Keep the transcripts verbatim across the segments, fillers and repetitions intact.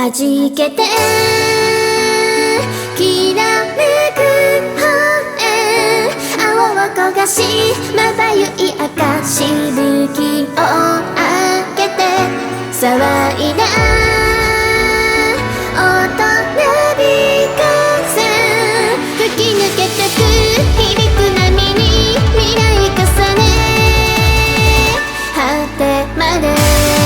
弾けてきらめく方へ青を焦がしまばゆい赤しぶきをあげて騒いだ音なびかせ吹き抜けてく響く波に未来重ね果てまで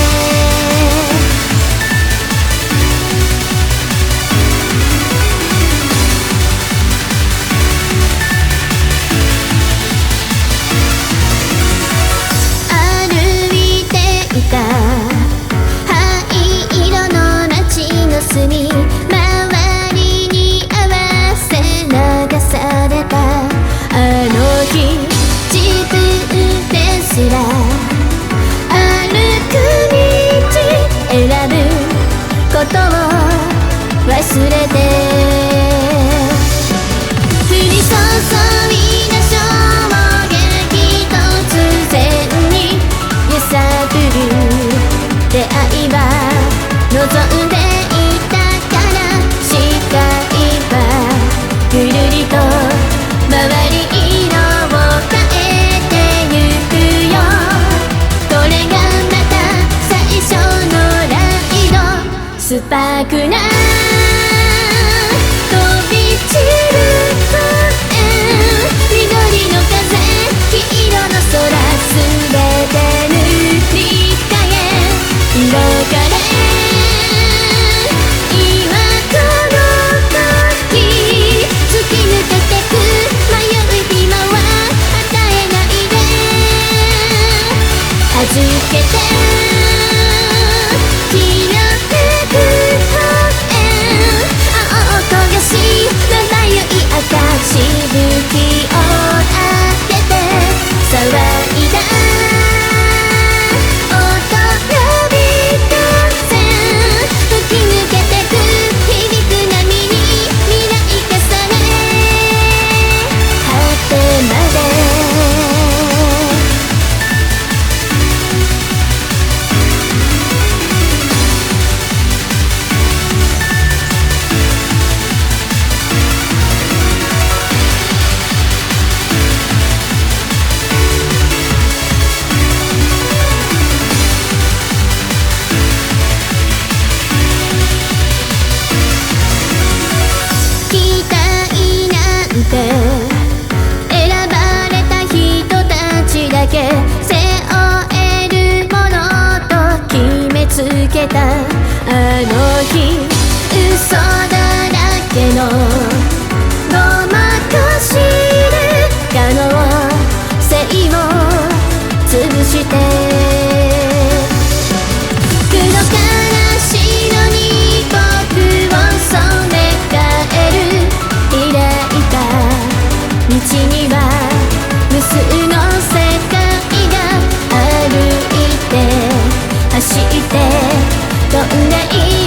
周りに合わせ流されたあの日自分ですら歩く道選ぶことを忘れて降り注いだ衝撃突然に揺さぶる出会いは望んでぐるりと周り色を変えてゆくよこれがまた最初のライドスパークな飛び散る声緑の風黄色の空すべて塗り替え色がれ弾けてきらめく方へ青を焦がしまばゆい赤しぶきを当てて騒いだ音なびかせ吹き抜けてく響く波に未来重ね果てまで選ばれた人たちだけ背負えるものと決めつけたあの日嘘だらけのごまかしで可能性を潰して黒から白に僕を染め替える開いた道には無数の世界が歩いて走って飛んでいる